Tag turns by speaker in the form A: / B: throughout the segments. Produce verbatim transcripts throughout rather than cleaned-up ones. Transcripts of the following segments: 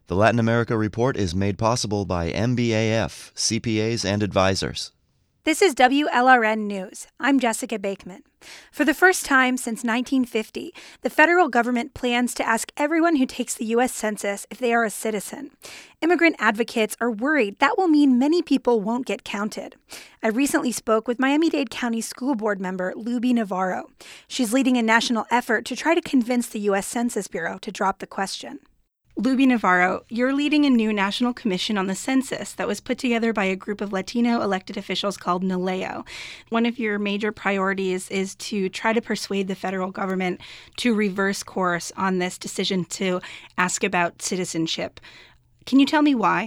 A: The Latin America Report is made possible by M B A F, C P As and advisors.
B: This is W L R N News. I'm Jessica Bakeman. For the first time since nineteen fifty, the federal government plans to ask everyone who takes the U S Census if they are a citizen. Immigrant advocates are worried that will mean many people won't get counted. I recently spoke with Miami-Dade County School Board member Luby Navarro. She's leading a national effort to try to convince the U S Census Bureau to drop the question. Luby Navarro, you're leading a new national commission on the census that was put together by a group of Latino elected officials called NALEO. One of your major priorities is to try to persuade the federal government to reverse course on this decision to ask about citizenship. Can you tell me why?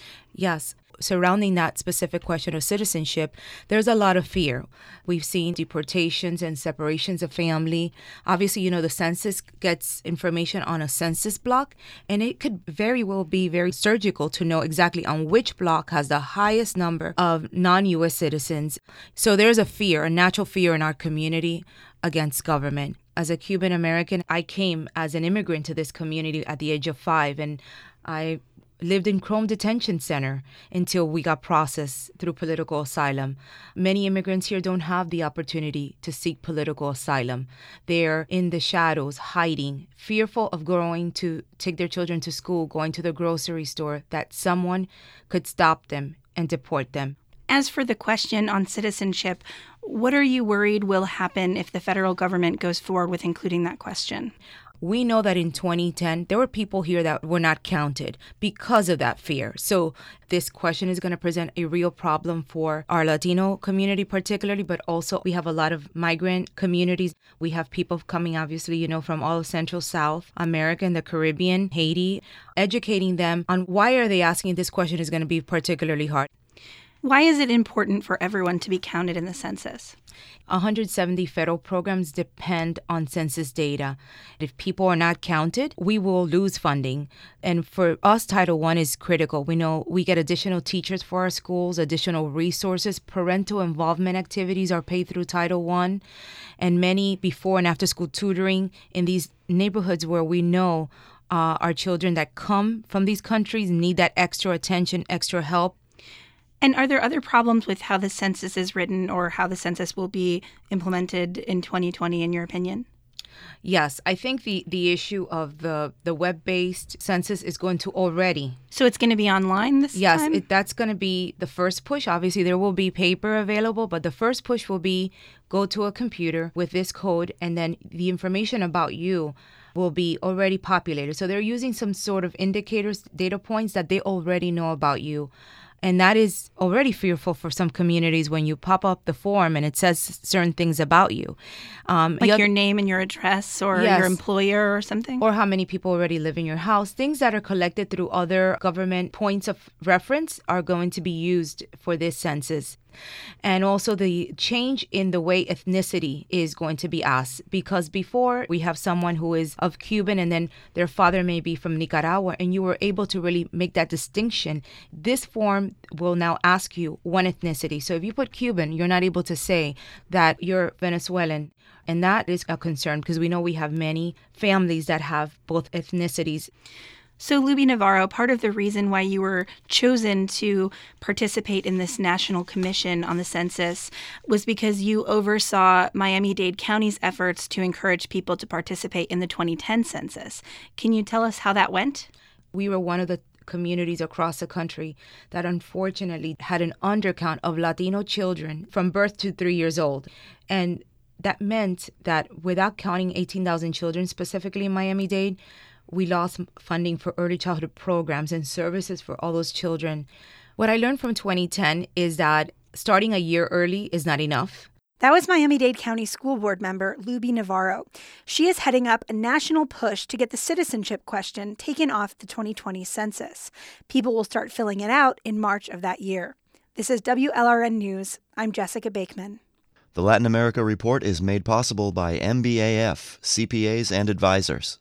C: Yes. Surrounding that specific question of citizenship, there's a lot of fear. We've seen deportations and separations of family. Obviously, you know, the census gets information on a census block, and it could very well be very surgical to know exactly on which block has the highest number of non-U S citizens. So there's a fear, a natural fear in our community against government. As a Cuban American, I came as an immigrant to this community at the age of five, and I lived in Chrome Detention Center until we got processed through political asylum. Many immigrants here don't have the opportunity to seek political asylum. They're in the shadows, hiding, fearful of going to take their children to school, going to the grocery store, that someone could stop them and deport them.
B: As for the question on citizenship, what are you worried will happen if the federal government goes forward with including that question?
C: We know that in twenty ten, there were people here that were not counted because of that fear. So this question is going to present a real problem for our Latino community particularly, but also we have a lot of migrant communities. We have people coming, obviously, you know, from all of Central South America and the Caribbean, Haiti. Educating them on why are they asking this question is going to be particularly hard.
B: Why is it important for everyone to be counted in the census?
C: one hundred seventy federal programs depend on census data. If people are not counted, we will lose funding. And for us, Title one is critical. We know we get additional teachers for our schools, additional resources. Parental involvement activities are paid through Title one. And many before and after school tutoring in these neighborhoods where we know uh, our children that come from these countries need that extra attention, extra help.
B: And are there other problems with how the census is written or how the census will be implemented in twenty twenty, in your opinion?
C: Yes, I think the, the issue of the, the web-based census is going to already.
B: So it's going to be online this
C: yes,
B: time?
C: Yes, that's going to be the first push. Obviously, there will be paper available, but the first push will be go to a computer with this code, and then the information about you will be already populated. So they're using some sort of indicators, data points that they already know about you. And that is already fearful for some communities when you pop up the form and it says certain things about you.
B: Um, like you your name and your address or yes. your employer or something?
C: Or how many people already live in your house. Things that are collected through other government points of reference are going to be used for this census. And also the change in the way ethnicity is going to be asked, because before we have someone who is of Cuban and then their father may be from Nicaragua, and you were able to really make that distinction. This form will now ask you one ethnicity. So if you put Cuban, you're not able to say that you're Venezuelan. And that is a concern because we know we have many families that have both ethnicities.
B: So, Luby Navarro, part of the reason why you were chosen to participate in this National Commission on the Census was because you oversaw Miami-Dade County's efforts to encourage people to participate in the twenty ten census. Can you tell us how that went?
C: We were one of the communities across the country that unfortunately had an undercount of Latino children from birth to three years old. And that meant that without counting eighteen thousand children, specifically in Miami-Dade, we lost funding for early childhood programs and services for all those children. What I learned from twenty ten is that starting a year early is not enough.
B: That was Miami-Dade County School Board member Luby Navarro. She is heading up a national push to get the citizenship question taken off the twenty twenty census. People will start filling it out in March of that year. This is W L R N News. I'm Jessica Bakeman.
A: The Latin America Report is made possible by M B A F, C P As and advisors.